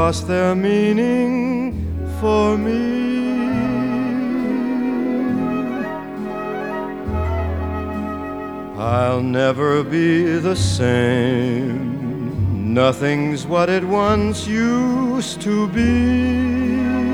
lost their meaning for me. I'll never be the same. Nothing's what it once used to be.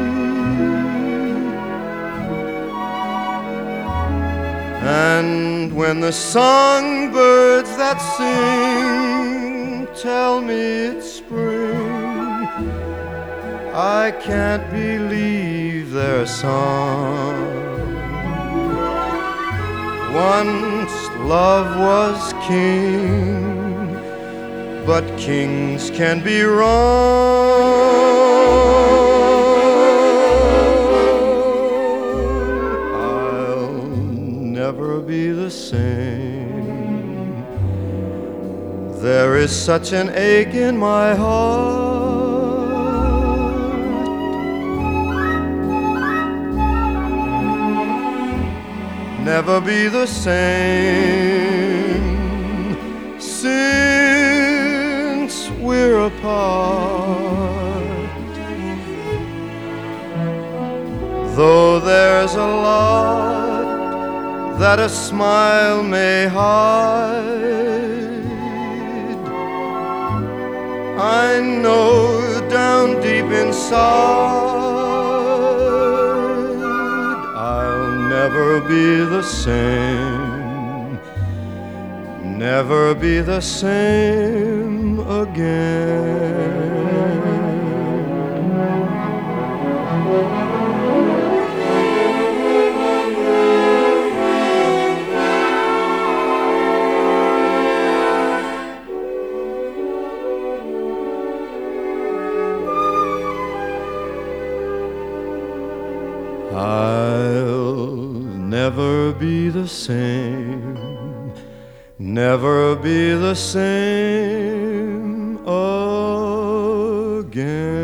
And when the songbirds that sing tell me it's spring, I can't believe their song. Once love was king, but kings can be wrong. I'll never be the same. There is such an ache in my heart. Never be the same since we're apart. Though there's a lot that a smile may hide, I know down deep inside never be the same, never be the same again. I'll never be the same, never be the same again.